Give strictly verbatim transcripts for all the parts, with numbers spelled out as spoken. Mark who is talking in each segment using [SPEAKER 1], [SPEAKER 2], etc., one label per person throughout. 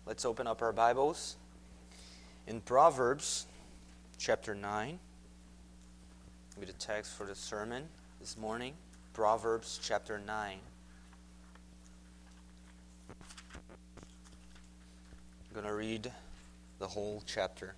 [SPEAKER 1] Let's open up our Bibles in Proverbs chapter nine. Be the text for the sermon this morning. Proverbs chapter nine. I'm going to read the whole chapter.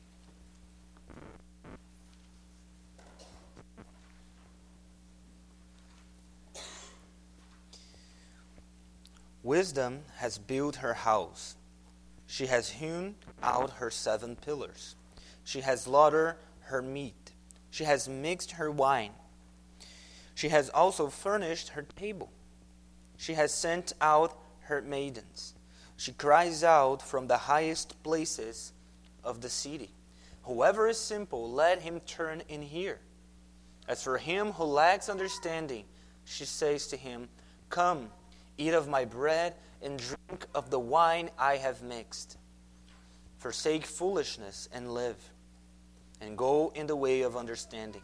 [SPEAKER 1] Wisdom has built her house. She has hewn out her seven pillars. She has slaughtered her meat. She has mixed her wine. She has also furnished her table. She has sent out her maidens. She cries out from the highest places of the city. Whoever is simple, let him turn in here. As for him who lacks understanding, she says to him, Come, eat of my bread and drink of the wine I have mixed. Forsake foolishness and live, and go in the way of understanding.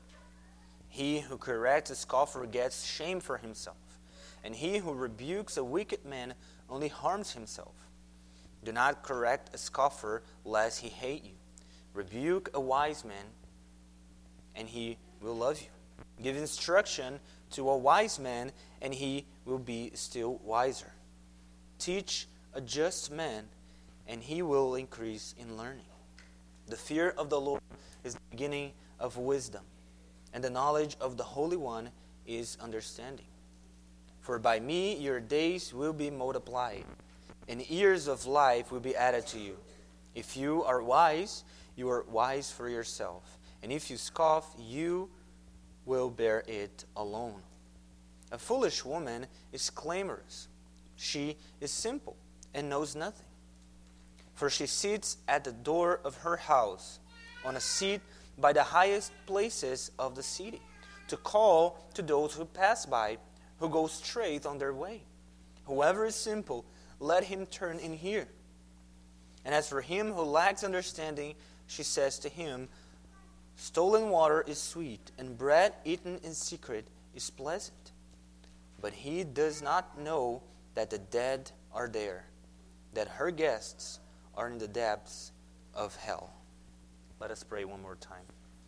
[SPEAKER 1] He who corrects a scoffer gets shame for himself, and he who rebukes a wicked man only harms himself. Do not correct a scoffer, lest he hate you. Rebuke a wise man, and he will love you. Give instruction to a wise man, and he will be still wiser. Teach a just man, and he will increase in learning. The fear of the Lord is the beginning of wisdom, and the knowledge of the Holy One is understanding. For by me your days will be multiplied, and years of life will be added to you. If you are wise, you are wise for yourself, and if you scoff, you will bear it alone. A foolish woman is clamorous. She is simple and knows nothing. For she sits at the door of her house, on a seat by the highest places of the city, to call to those who pass by, who go straight on their way. Whoever is simple, let him turn in here. And as for him who lacks understanding, she says to him, Stolen water is sweet, and bread eaten in secret is pleasant. But he does not know that the dead are there, that her guests are in the depths of hell. Let us pray one more time.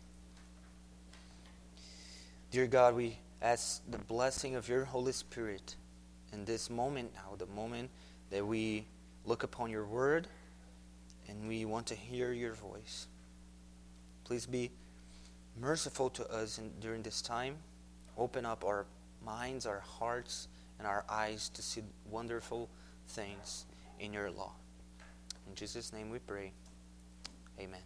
[SPEAKER 1] Dear God, we ask the blessing of your Holy Spirit in this moment now, the moment that we look upon your word and we want to hear your voice. Please be merciful to us in, during this time. Open up our minds, our hearts, and our eyes to see wonderful things in your law. In Jesus' name we pray. Amen.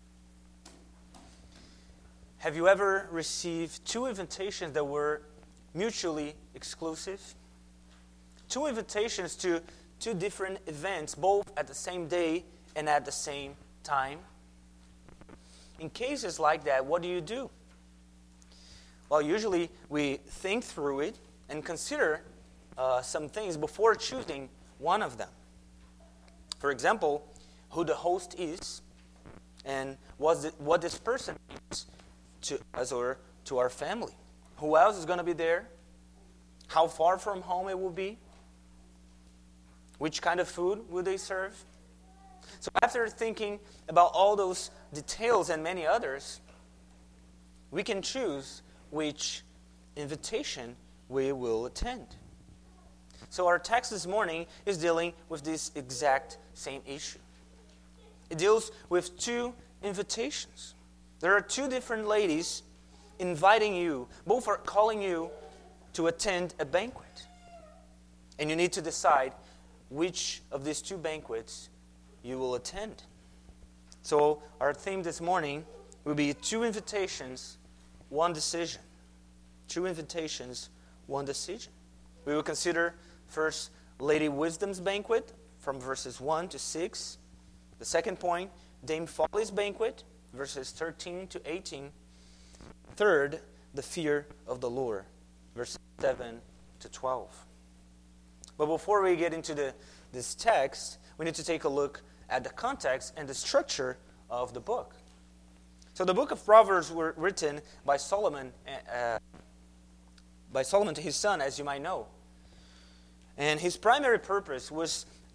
[SPEAKER 1] Have you ever received two invitations that were mutually exclusive? Two invitations to two different events, both at the same day and at the same time? In cases like that, what do you do? Well, usually we think through it and consider uh, some things before choosing one of them. For example, who the host is and what, the, what this person means to us or to our family. Who else is going to be there? How far from home it will be? Which kind of food will they serve? So after thinking about all those details and many others, we can choose which invitation we will attend. So our text this morning is dealing with this exact same issue. It deals with two invitations. There are two different ladies inviting you. Both are calling you to attend a banquet. And you need to decide which of these two banquets you will attend. So our theme this morning will be two invitations, one decision. Two invitations, one decision. We will consider first Lady Wisdom's banquet from verses one to six. The second point, Dame Folly's banquet, verses thirteen to eighteen. Third, the fear of the Lord, verses seven to twelve. But before we get into the, this text, we need to take a look at the context and the structure of the book. So the book of Proverbs were written by Solomon, uh, by Solomon to his son, as you might know. And his primary purpose was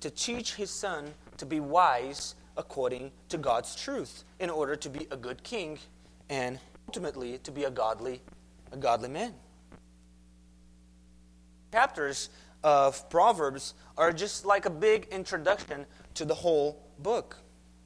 [SPEAKER 1] to teach his son to be wise according to God's truth, in order to be a good king and ultimately to be a godly, a godly man. Chapters of Proverbs are just like a big introduction to the whole book.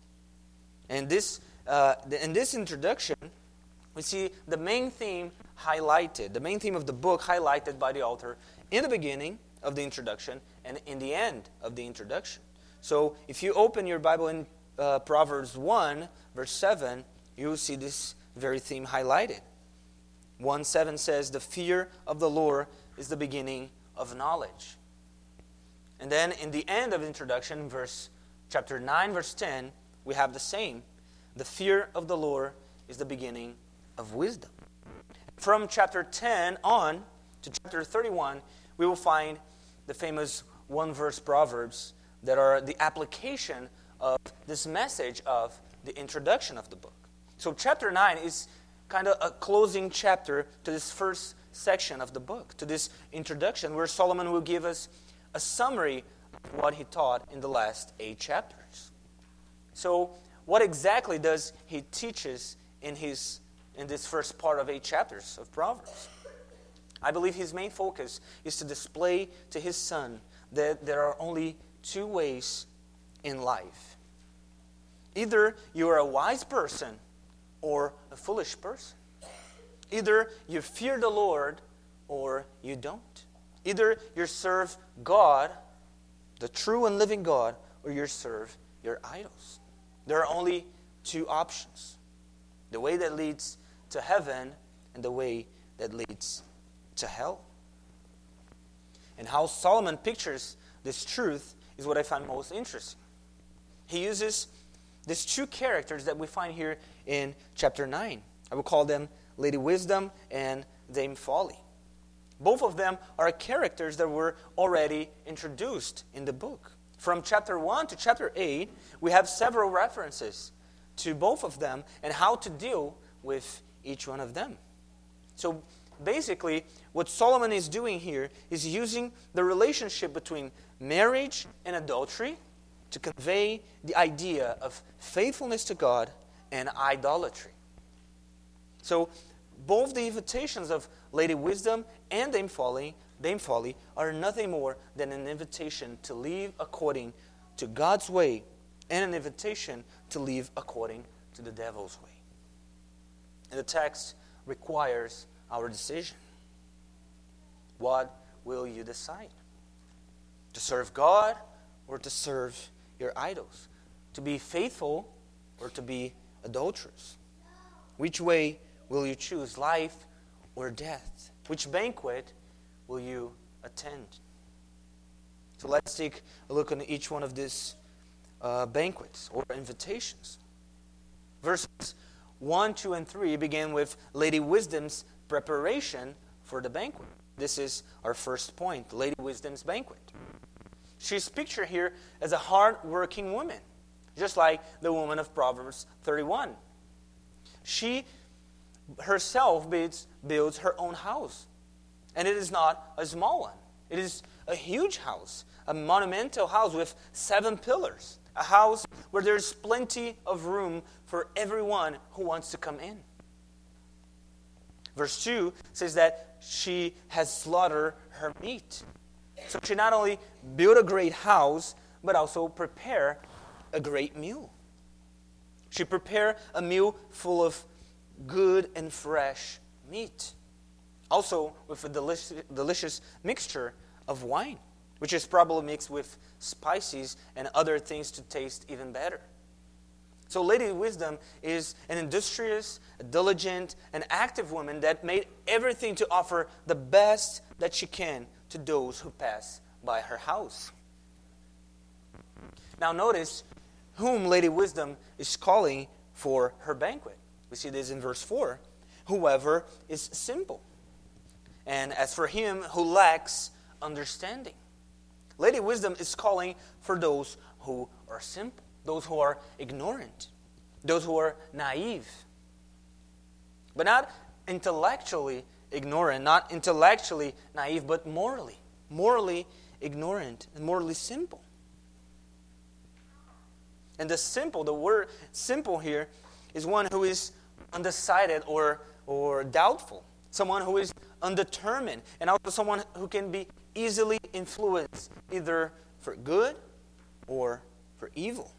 [SPEAKER 1] And this, uh, in this introduction, we see the main theme highlighted, the main theme of the book highlighted by the author in the beginning of the introduction and in the end of the introduction. So if you open your Bible in uh, Proverbs one, verse seven, you will see this very theme highlighted. one seven says, "The fear of the Lord is the beginning of knowledge." And then in the end of the introduction, verse chapter nine, verse ten, we have the same. "The fear of the Lord is the beginning of wisdom." From chapter ten on to chapter thirty-one, we will find the famous one-verse Proverbs that are the application of this message of the introduction of the book. So chapter nine is kind of a closing chapter to this first section of the book, to this introduction, where Solomon will give us a summary of what he taught in the last eight chapters. So what exactly does he teaches in his in this first part of eight chapters of Proverbs? I believe his main focus is to display to his son that there are only two ways in life. Either you are a wise person or a foolish person. Either you fear the Lord or you don't. Either you serve God, the true and living God, or you serve your idols. There are only two options. The way that leads to heaven and the way that leads to hell. And how Solomon pictures this truth is what I find most interesting. He uses these two characters that we find here in chapter nine. I will call them Lady Wisdom and Dame Folly. Both of them are characters that were already introduced in the book. From chapter one to chapter eight, we have several references to both of them and how to deal with each one of them. So basically, what Solomon is doing here is using the relationship between marriage and adultery to convey the idea of faithfulness to God and idolatry. So both the invitations of Lady Wisdom and Dame Folly, Dame Folly are nothing more than an invitation to live according to God's way and an invitation to live according to the devil's way. And the text requires our decision. What will you decide? To serve God or to serve your idols? To be faithful or to be adulterous? Which way will you choose, life or death? Which banquet will you attend? So let's take a look at each one of these uh, banquets or invitations. Verses one, two, and three begin with Lady Wisdom's preparation for the banquet. This is our first point, Lady Wisdom's banquet. She's pictured here as a hard-working woman, just like the woman of Proverbs thirty-one. She herself builds, builds her own house. And it is not a small one. It is a huge house, a monumental house with seven pillars. A house where there's plenty of room for everyone who wants to come in. Verse two says that she has slaughtered her meat. So she not only built a great house, but also prepared a great meal. She prepared a meal full of good and fresh meat. Also with a delicious, delicious mixture of wine, which is probably mixed with spices and other things to taste even better. So Lady Wisdom is an industrious, diligent, and active woman that made everything to offer the best that she can to those who pass by her house. Now notice whom Lady Wisdom is calling for her banquet. We see this in verse four. Whoever is simple. And as for him who lacks understanding. Lady Wisdom is calling for those who are simple, those who are ignorant, those who are naive. But not intellectually ignorant, not intellectually naive, but morally, morally ignorant and morally simple. And the simple, the word simple here, is one who is undecided or, or doubtful. Someone who is undetermined. And also someone who can be easily influenced, either for good or for evil.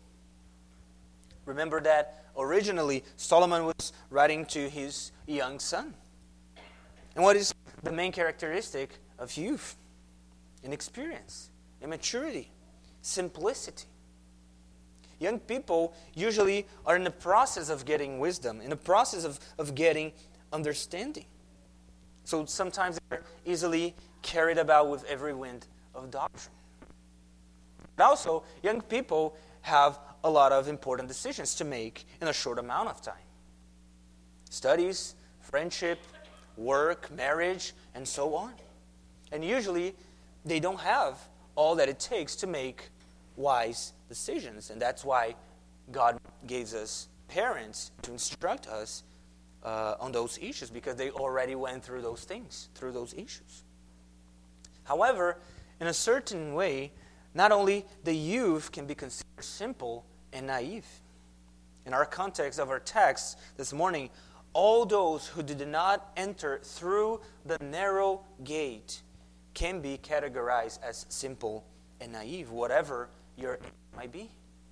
[SPEAKER 1] Remember that originally Solomon was writing to his young son. And what is the main characteristic of youth? Inexperience, immaturity, simplicity. Young people usually are in the process of getting wisdom, in the process of, of getting understanding. So sometimes they're easily carried about with every wind of doctrine. But also, young people have a lot of important decisions to make in a short amount of time. Studies, friendship, work, marriage, and so on. And usually, they don't have all that it takes to make wise decisions. And that's why God gives us parents to instruct us uh, on those issues, because they already went through those things, through those issues. However, in a certain way, not only the youth can be considered simple and naive. In our context of our text this morning, all those who did not enter through the narrow gate can be categorized as simple and naive, whatever your aim might be.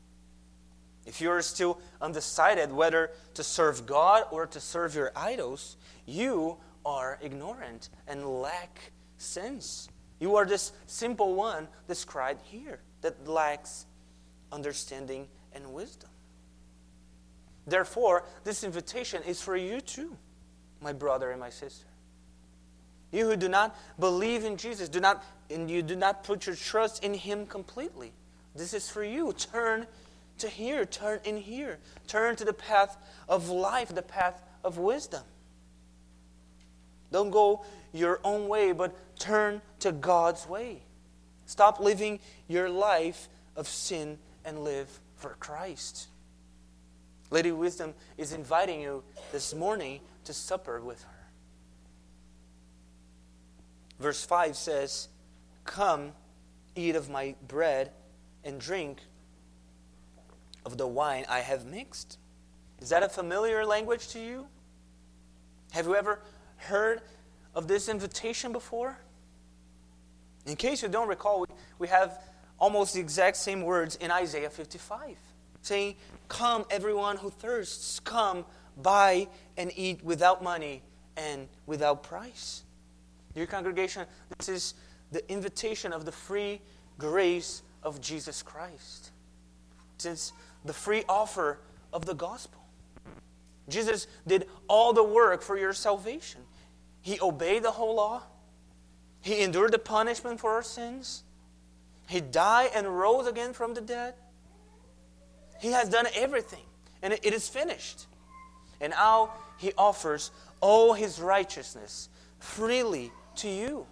[SPEAKER 1] If you're still undecided whether to serve God or to serve your idols, you are ignorant and lack sense. You are this simple one described here that lacks understanding and wisdom. Therefore, this invitation is for you too, my brother and my sister. You who do not believe in Jesus, do not, and you do not put your trust in Him completely. This is for you. Turn to here. Turn in here. Turn to the path of life, the path of wisdom. Don't go your own way, but turn to God's way. Stop living your life of sin and live for Christ. Lady Wisdom is inviting you this morning to supper with her. Verse five says, "Come, eat of my bread and drink of the wine I have mixed." Is that a familiar language to you? Have you ever heard of this invitation before? In case you don't recall, we, we have almost the exact same words in Isaiah fifty-five, saying, "Come, everyone who thirsts, come, buy and eat without money and without price." Dear congregation, this is the invitation of the free grace of Jesus Christ. Since the free offer of the gospel. Jesus did all the work for your salvation. He obeyed the whole law. He endured the punishment for our sins. He died and rose again from the dead. He has done everything, and it is finished. And now He offers all His righteousness freely to you.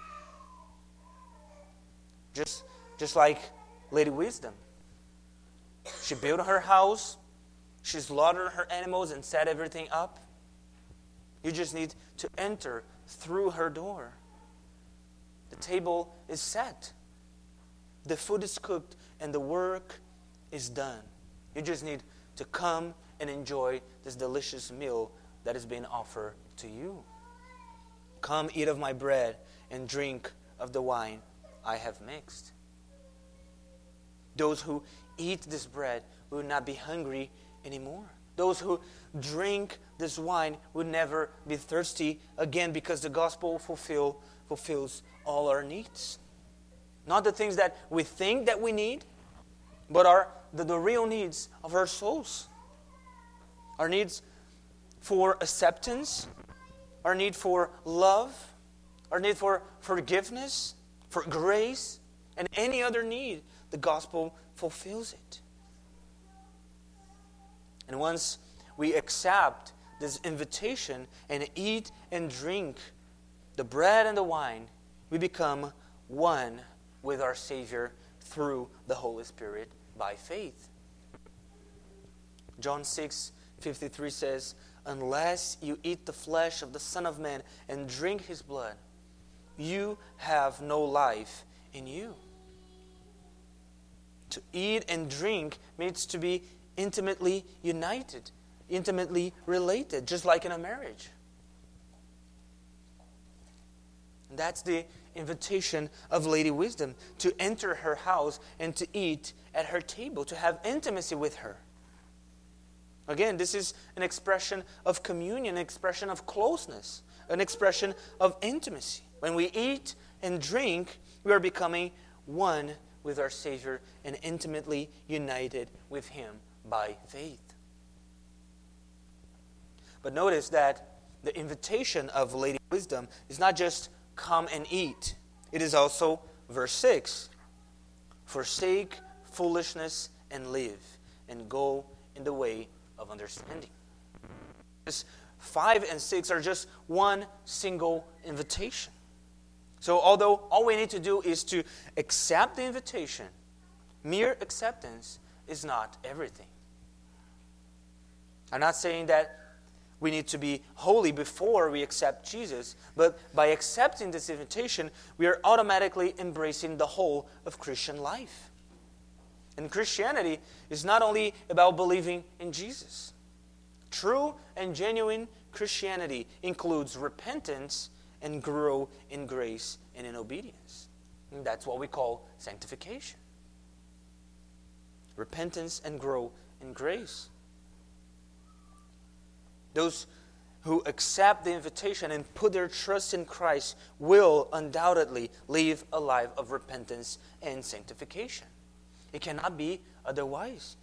[SPEAKER 1] Just, just like Lady Wisdom. She built her house. She slaughtered her animals and set everything up. You just need to enter through her door. The table is set. The food is cooked and the work is done. You just need to come and enjoy this delicious meal that is being offered to you. Come, eat of my bread and drink of the wine I have mixed. Those who eat this bread will not be hungry anymore. Those who drink this wine will never be thirsty again, because the gospel fulfill, fulfills all our needs. Not the things that we think that we need, but are the, the real needs of our souls. Our needs for acceptance, our need for love, our need for forgiveness, for grace, and any other need, the gospel fulfills it. And once we accept this invitation and eat and drink the bread and the wine, we become one with our Savior through the Holy Spirit by faith. John six fifty-three says, "Unless you eat the flesh of the Son of Man and drink His blood, you have no life in you." To eat and drink means to be intimately united, intimately related, just like in a marriage. And that's the invitation of Lady Wisdom, to enter her house and to eat at her table, to have intimacy with her. Again, this is an expression of communion, an expression of closeness, an expression of intimacy. When we eat and drink, we are becoming one with our Savior and intimately united with Him by faith. But notice that the invitation of Lady Wisdom is not just come and eat. It is also, verse six, forsake foolishness and live, and go in the way of understanding. Verses five and six are just one single invitation. So although all we need to do is to accept the invitation, mere acceptance is not everything. I'm not saying that we need to be holy before we accept Jesus, but by accepting this invitation, we are automatically embracing the whole of Christian life. And Christianity is not only about believing in Jesus. True and genuine Christianity includes repentance and grow in grace and in obedience. And that's what we call sanctification. Repentance and grow in grace. Those who accept the invitation and put their trust in Christ will undoubtedly live a life of repentance and sanctification. It cannot be otherwise.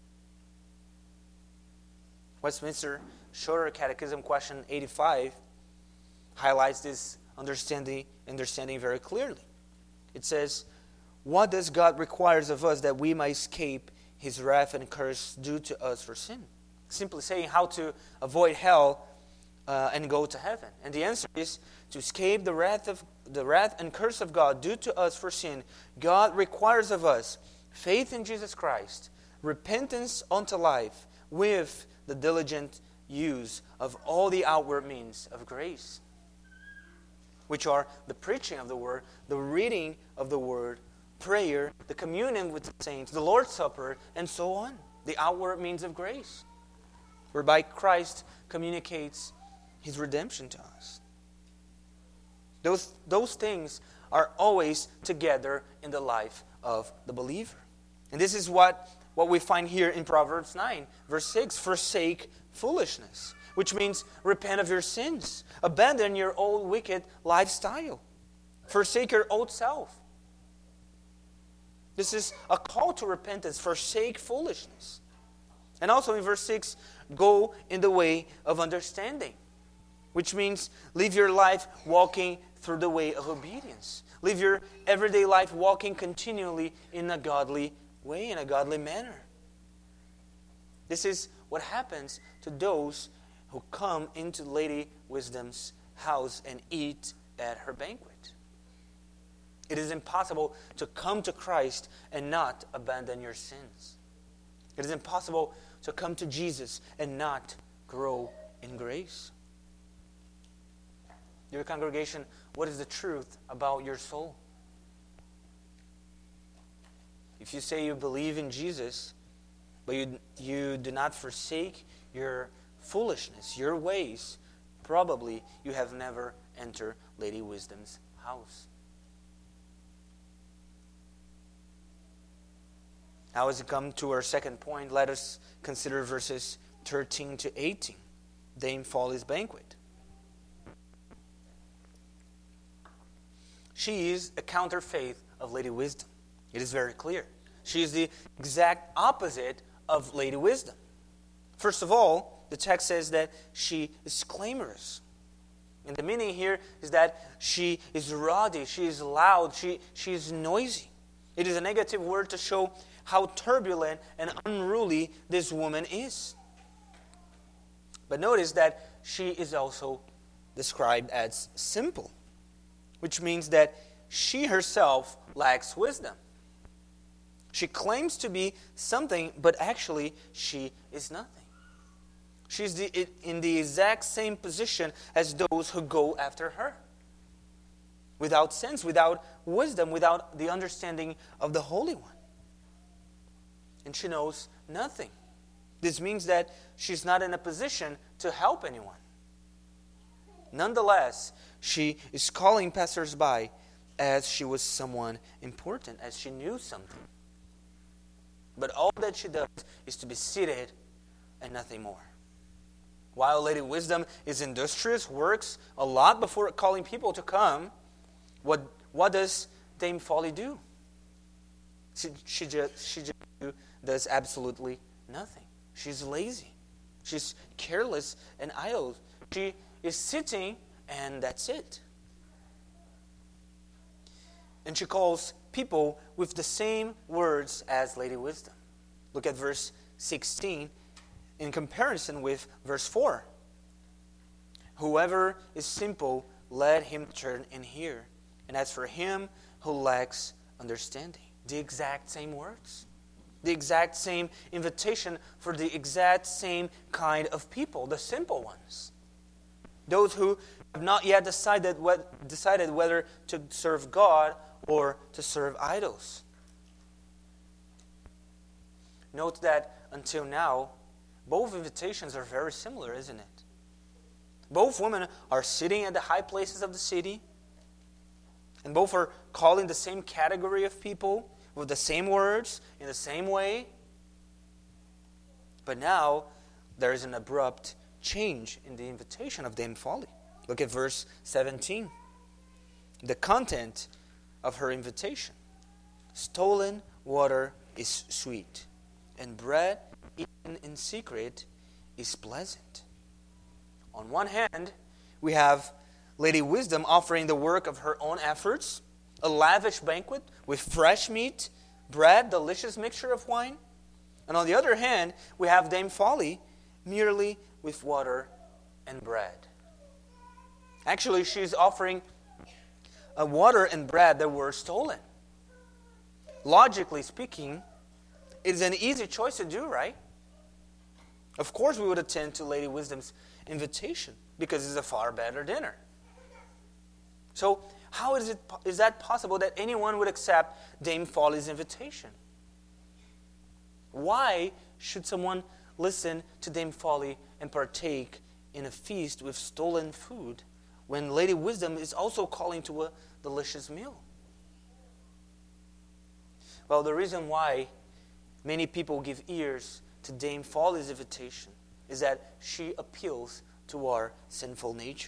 [SPEAKER 1] Westminster Shorter Catechism question eighty-five highlights this understanding, understanding very clearly. It says, what does God requires of us that we might escape His wrath and curse due to us for sin? Simply saying how to avoid hell uh, and go to heaven. And the answer is to escape the wrath of the wrath and curse of God due to us for sin. God requires of us faith in Jesus Christ, repentance unto life, with the diligent use of all the outward means of grace, which are the preaching of the Word, the reading of the Word, prayer, the communion with the saints, the Lord's Supper, and so on. The outward means of grace, whereby Christ communicates His redemption to us. Those, those things are always together in the life of the believer. And this is what, what we find here in Proverbs nine, verse six, forsake foolishness, which means repent of your sins. Abandon your old wicked lifestyle. Forsake your old self. This is a call to repentance. Forsake foolishness. And also in verse six, go in the way of understanding, which means live your life walking through the way of obedience. Live your everyday life walking continually in a godly way, in a godly manner. This is what happens to those who come into Lady Wisdom's house and eat at her banquet. It is impossible to come to Christ and not abandon your sins. It is impossible to come to Jesus and not grow in grace. Dear congregation, what is the truth about your soul? If you say you believe in Jesus, but you, you do not forsake your foolishness, your ways, probably you have never entered Lady Wisdom's house. Now, as we come to our second point, let us consider verses thirteen to eighteen, Dame Folly's banquet. She is a counterfeit of Lady Wisdom. It is very clear. She is the exact opposite of Lady Wisdom. First of all, the text says that she is clamorous. And the meaning here is that she is rowdy, she is loud, she, she is noisy. It is a negative word to show how turbulent and unruly this woman is. But notice that she is also described as simple, which means that she herself lacks wisdom. She claims to be something, but actually she is nothing. She's the, in the exact same position as those who go after her. Without sense, without wisdom, without the understanding of the Holy One. and she knows nothing. This means that she's not in a position to help anyone. Nonetheless, she is calling passersby as she was someone important, as she knew something. But all that she does is to be seated and nothing more. While Lady Wisdom is industrious, works a lot before calling people to come, what, what does Dame Folly do? She, she just, she just does absolutely nothing. She's lazy. She's careless and idle. She is sitting and that's it. And she calls people with the same words as Lady Wisdom. Look at verse sixteen in comparison with verse four. Whoever is simple, let him turn and hear. And as for him who lacks understanding. The exact same words. The exact same invitation for the exact same kind of people, the simple ones. Those who have not yet decided, what, decided whether to serve God or to serve idols. Note that until now, both invitations are very similar, isn't it? Both women are sitting at the high places of the city, and both are calling the same category of people with the same words, in the same way. But now, there is an abrupt change in the invitation of Dame Folly. Look at verse seventeen. The content of her invitation. Stolen water is sweet, and bread eaten in secret is pleasant. On one hand, we have Lady Wisdom offering the work of her own efforts, a lavish banquet with fresh meat, bread, delicious mixture of wine. And on the other hand, we have Dame Folly merely with water and bread. Actually, she's offering a water and bread that were stolen. Logically speaking, it is an easy choice to do, right? Of course we would attend to Lady Wisdom's invitation because it's a far better dinner. So how is it is that possible that anyone would accept Dame Folly's invitation? Why should someone listen to Dame Folly and partake in a feast with stolen food when Lady Wisdom is also calling to a delicious meal? Well, the reason why many people give ears to Dame Folly's invitation is that she appeals to our sinful nature.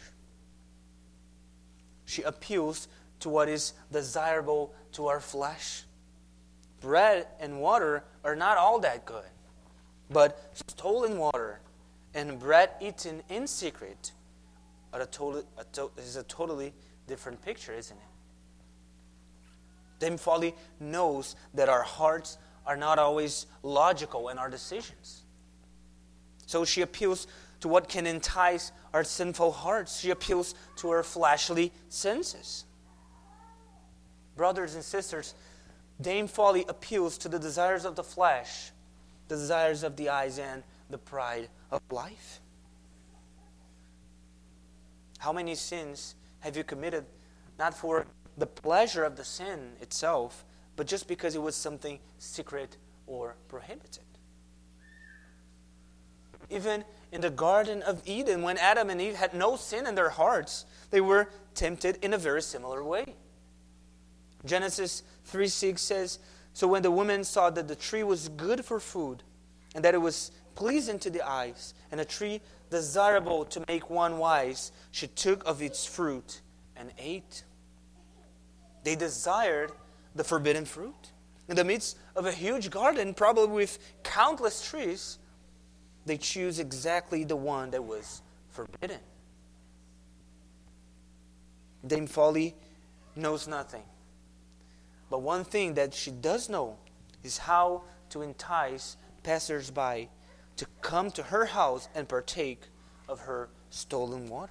[SPEAKER 1] She appeals to what is desirable to our flesh. Bread and water are not all that good, but stolen water and bread eaten in secret are a total, a to, is a totally different picture, isn't it? Dame Folly knows that our hearts are not always logical in our decisions. So she appeals to what can entice our sinful hearts. She appeals to our fleshly senses. Brothers and sisters, Dame Folly appeals to the desires of the flesh, the desires of the eyes, and the pride of life. How many sins have you committed, not for the pleasure of the sin itself, but just because it was something secret or prohibited? Even in the Garden of Eden, when Adam and Eve had no sin in their hearts, they were tempted in a very similar way. Genesis three six says, "So when the woman saw that the tree was good for food, and that it was pleasing to the eyes, and a tree desirable to make one wise, she took of its fruit and ate." They desired the forbidden fruit. In the midst of a huge garden, probably with countless trees, they choose exactly the one that was forbidden. Dame Folly knows nothing. But one thing that she does know is how to entice passers-by to come to her house and partake of her stolen water.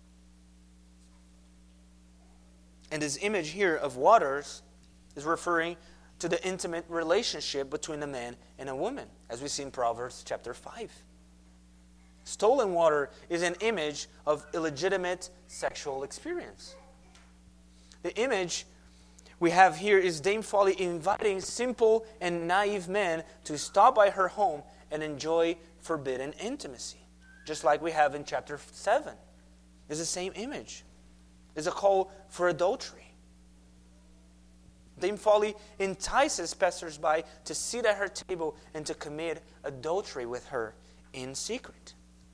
[SPEAKER 1] And this image here of waters is referring to the intimate relationship between a man and a woman, as we see in Proverbs chapter five. Stolen water is an image of illegitimate sexual experience. The image we have here is Dame Folly inviting simple and naive men to stop by her home and enjoy forbidden intimacy. Just like we have in chapter seven. It's the same image. It's a call for adultery. Dame Folly entices passersby to sit at her table and to commit adultery with her in secret.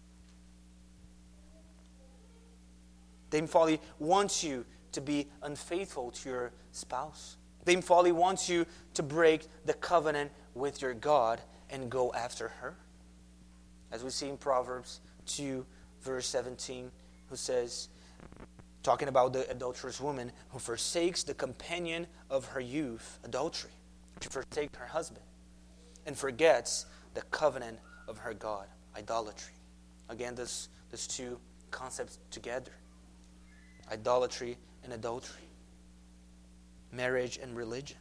[SPEAKER 1] Dame Folly wants you to be unfaithful to your spouse. Dame Folly wants you to break the covenant with your God and go after her. As we see in Proverbs two, verse seventeen, who says, talking about the adulterous woman who forsakes the companion of her youth, adultery. She forsakes her husband and forgets the covenant of her God, idolatry. Again, this, these two concepts together. Idolatry and adultery. Marriage and religion.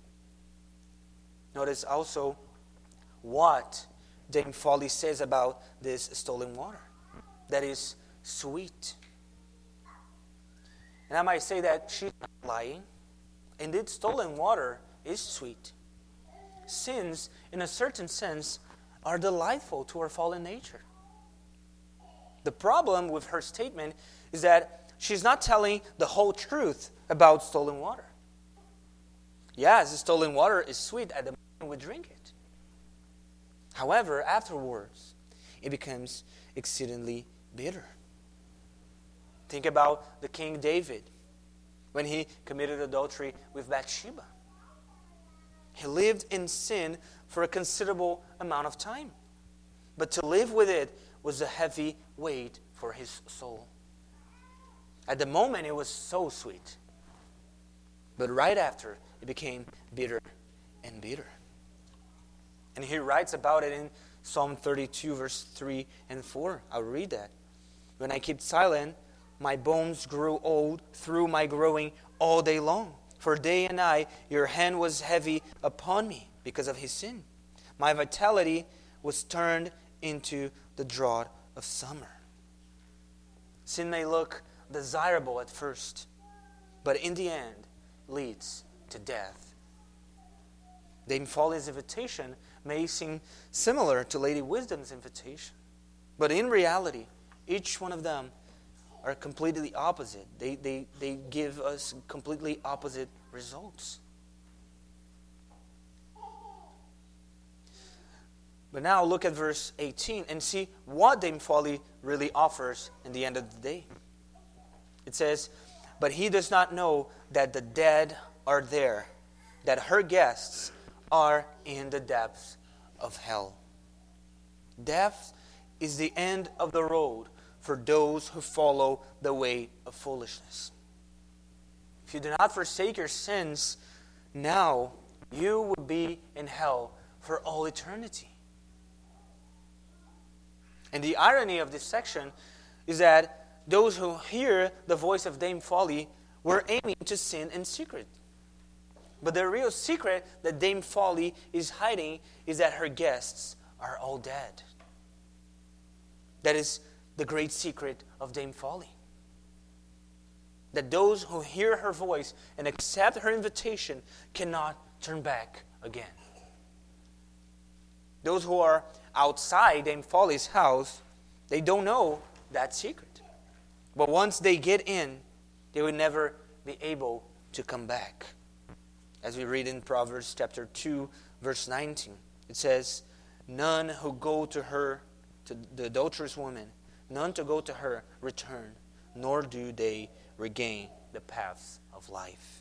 [SPEAKER 1] Notice also what Dame Folly says about this stolen water. That is sweet. And I might say that she's not lying. Indeed, stolen water is sweet. Sins, in a certain sense, are delightful to our fallen nature. The problem with her statement is that she's not telling the whole truth about stolen water. Yes, the stolen water is sweet at the moment we drink it. However, afterwards, it becomes exceedingly bitter. Think about the King David when he committed adultery with Bathsheba. He lived in sin for a considerable amount of time. But to live with it was a heavy weight for his soul. At the moment, it was so sweet. But right after, it became bitter and bitter. And he writes about it in Psalm thirty-two, verse three and four. I'll read that. When I kept silent, my bones grew old through my growing all day long. For day and night your hand was heavy upon me because of his sin. My vitality was turned into the drought of summer. Sin may look desirable at first, but in the end leads to death. Dame Folly's invitation may seem similar to Lady Wisdom's invitation, but in reality, each one of them are completely opposite. They, they, they give us completely opposite results. But now look at verse eighteen and see what Dame Folly really offers in the end of the day. It says, but he does not know that the dead are there, that her guests are in the depths of hell. Death is the end of the road for those who follow the way of foolishness. If you do not forsake your sins now, you will be in hell for all eternity. And the irony of this section is that those who hear the voice of Dame Folly were aiming to sin in secret. But the real secret that Dame Folly is hiding is that her guests are all dead. That is the great secret of Dame Folly. That those who hear her voice and accept her invitation cannot turn back again. Those who are outside Dame Folly's house, they don't know that secret. But once they get in, they will never be able to come back. As we read in Proverbs chapter two, verse nineteen, it says, none who go to her, to the adulterous woman, none to go to her return, nor do they regain the paths of life.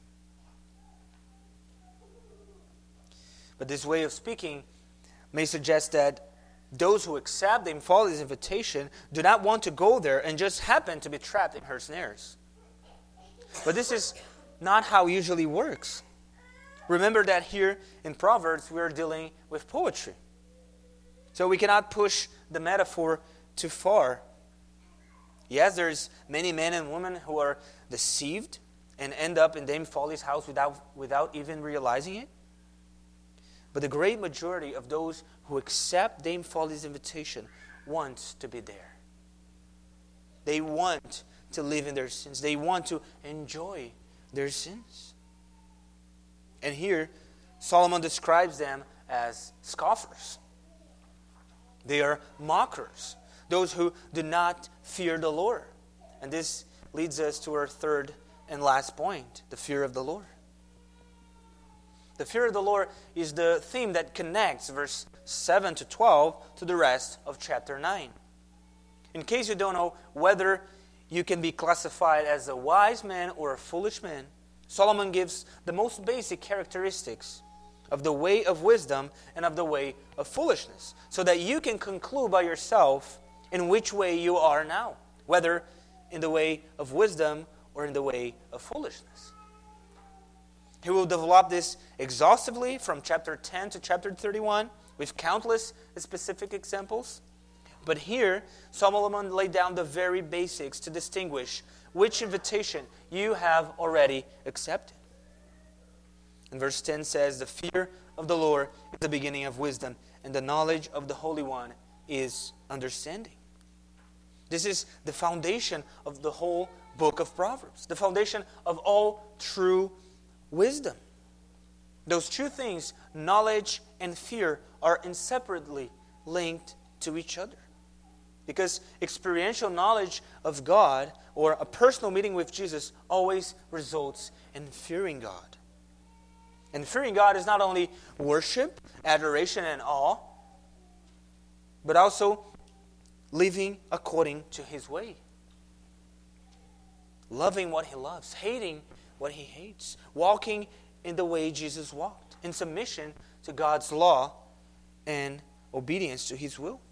[SPEAKER 1] But this way of speaking may suggest that those who accept Dame Folly's invitation do not want to go there and just happen to be trapped in her snares. But this is not how it usually works. Remember that here in Proverbs we are dealing with poetry. So we cannot push the metaphor too far. Yes, there's many men and women who are deceived and end up in Dame Folly's house without, without even realizing it. But the great majority of those who accept Dame Folly's invitation want to be there. They want to live in their sins. They want to enjoy their sins. And here, Solomon describes them as scoffers. They are mockers, those who do not fear the Lord. And this leads us to our third and last point, the fear of the Lord. The fear of the Lord is the theme that connects verse seven to twelve to the rest of chapter nine. In case you don't know whether you can be classified as a wise man or a foolish man, Solomon gives the most basic characteristics of the way of wisdom and of the way of foolishness, so that you can conclude by yourself in which way you are now, whether in the way of wisdom or in the way of foolishness. He will develop this exhaustively from chapter ten to chapter thirty-one with countless specific examples. But here, Solomon laid down the very basics to distinguish which invitation you have already accepted. And verse ten says, "The fear of the Lord is the beginning of wisdom, and the knowledge of the Holy One is understanding." This is the foundation of the whole book of Proverbs, the foundation of all true wisdom. Those two things, knowledge and fear, are inseparably linked to each other. Because experiential knowledge of God or a personal meeting with Jesus always results in fearing God. And fearing God is not only worship, adoration, and awe, but also living according to His way. Loving what He loves, hating what He hates, walking in the way Jesus walked, in submission to God's law and obedience to His will.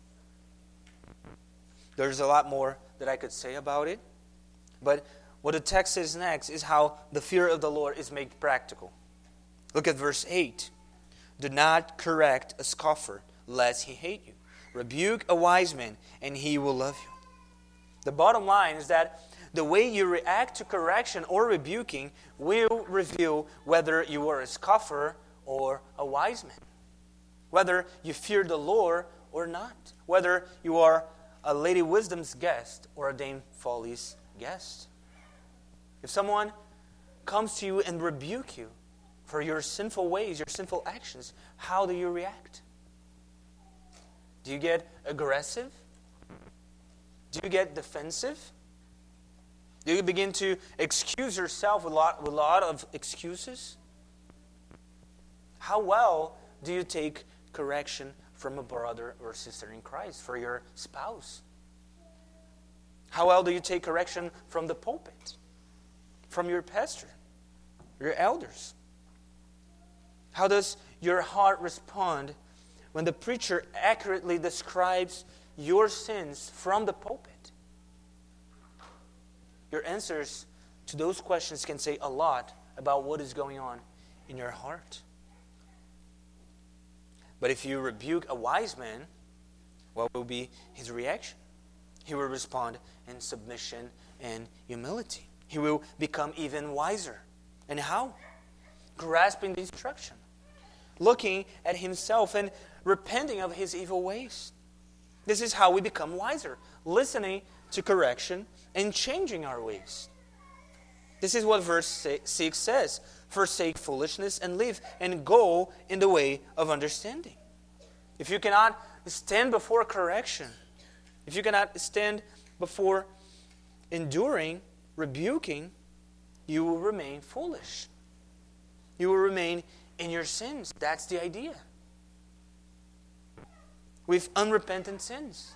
[SPEAKER 1] There's a lot more that I could say about it, but what the text says next is how the fear of the Lord is made practical. Look at verse eight. "Do not correct a scoffer, lest he hate you. Rebuke a wise man, and he will love you." The bottom line is that the way you react to correction or rebuking will reveal whether you are a scoffer or a wise man, whether you fear the Lord or not, whether you are a Lady Wisdom's guest or a Dame Folly's guest. If someone comes to you and rebuke you for your sinful ways, your sinful actions, how do you react? Do you get aggressive? Do you get defensive? Do you begin to excuse yourself with a lot, with a lot of excuses? How well do you take correction from a brother or sister in Christ, for your spouse? How well do you take correction from the pulpit, from your pastor, your elders? How does your heart respond when the preacher accurately describes your sins from the pulpit? Your answers to those questions can say a lot about what is going on in your heart. But if you rebuke a wise man, what will be his reaction? He will respond in submission and humility. He will become even wiser. And how? Grasping the instruction, looking at himself and repenting of his evil ways. This is how we become wiser, listening to correction and changing our ways. This is what verse six says. "Forsake foolishness and live, and go in the way of understanding." If you cannot stand before correction, if you cannot stand before enduring, rebuking, you will remain foolish. You will remain in your sins. That's the idea. With unrepentant sins.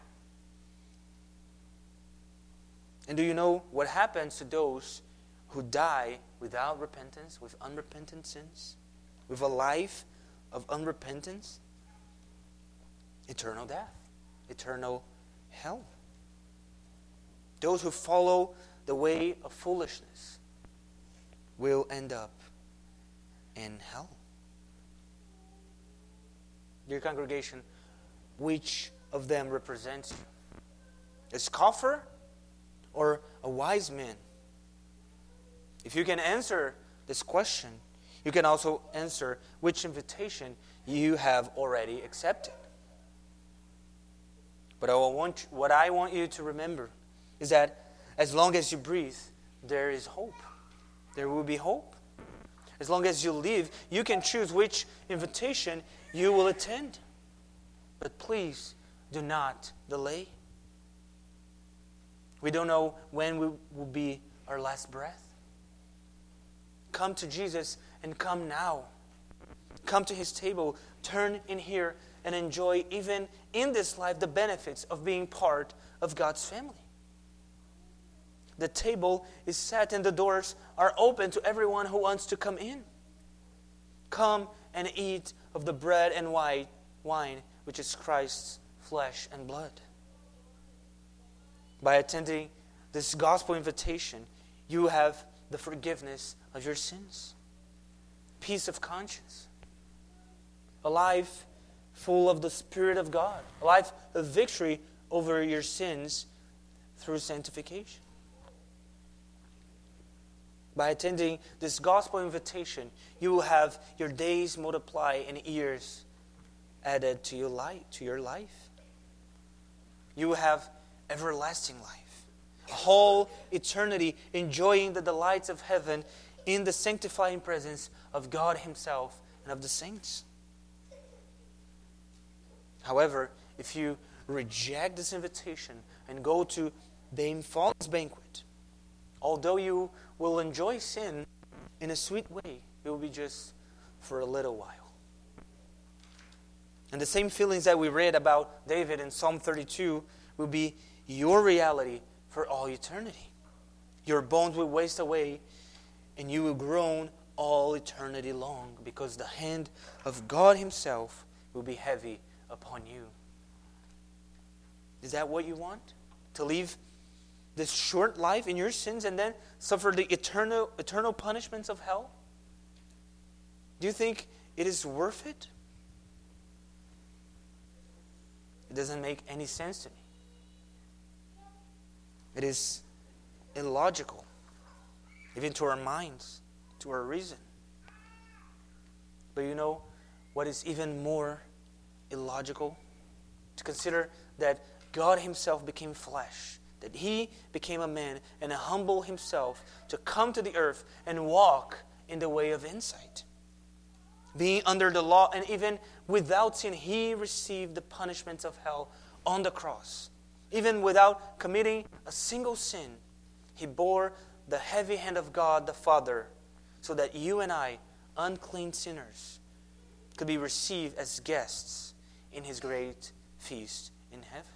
[SPEAKER 1] And do you know what happens to those who die without repentance, with unrepentant sins, with a life of unrepentance? Eternal death, eternal hell. Those who follow the way of foolishness will end up in hell. Dear congregation, which of them represents you? A scoffer or a wise man? If you can answer this question, you can also answer which invitation you have already accepted. But I want, what I want you to remember is that as long as you breathe, there is hope. There will be hope. As long as you live, you can choose which invitation you will attend. But please do not delay. We don't know when we will be our last breath. Come to Jesus and come now. Come to His table, turn in here, and enjoy even in this life the benefits of being part of God's family. The table is set and the doors are open to everyone who wants to come in. Come and eat of the bread and wine, which is Christ's flesh and blood. By attending this gospel invitation, you have the forgiveness of your sins, peace of conscience, a life full of the Spirit of God, a life of victory over your sins through sanctification. By attending this gospel invitation, you will have your days multiplied and years added to your life, to your life. You will have everlasting life, a whole eternity enjoying the delights of heaven in the sanctifying presence of God Himself and of the saints. However, if you reject this invitation and go to the infallible banquet, although you will enjoy sin in a sweet way, it will be just for a little while. And the same feelings that we read about David in Psalm thirty-two will be your reality for all eternity. Your bones will waste away and you will groan all eternity long because the hand of God Himself will be heavy upon you. Is that what you want? To live this short life in your sins and then suffer the eternal eternal punishments of hell? Do you think it is worth it? It doesn't make any sense to me. It is illogical, even to our minds, to our reason. But you know what is even more illogical? To consider that God Himself became flesh, that He became a man and humbled Himself to come to the earth and walk in the way of insight. Being under the law and even without sin, He received the punishments of hell on the cross. Even without committing a single sin, He bore the heavy hand of God the Father so that you and I, unclean sinners, could be received as guests in His great feast in heaven.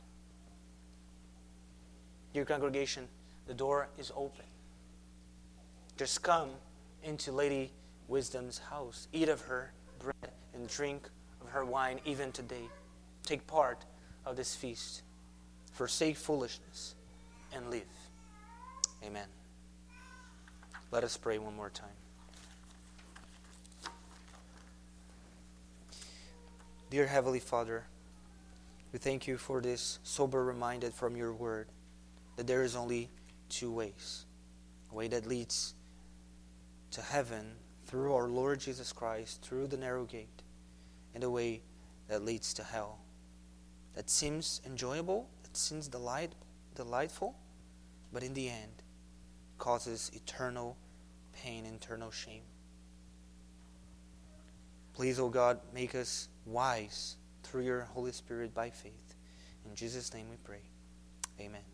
[SPEAKER 1] Dear congregation, the door is open. Just come into Lady Wisdom's house. Eat of her bread and drink of her wine even today. Take part of this feast. Forsake foolishness and live. Amen. Let us pray one more time. Dear Heavenly Father, we thank You for this sober reminder from Your word that there is only two ways. A way that leads to heaven through our Lord Jesus Christ, through the narrow gate, and a way that leads to hell. That seems enjoyable, that seems delight, delightful, but in the end causes eternal pain, eternal shame. Please, O God, make us wise through Your Holy Spirit by faith. In Jesus' name we pray. Amen.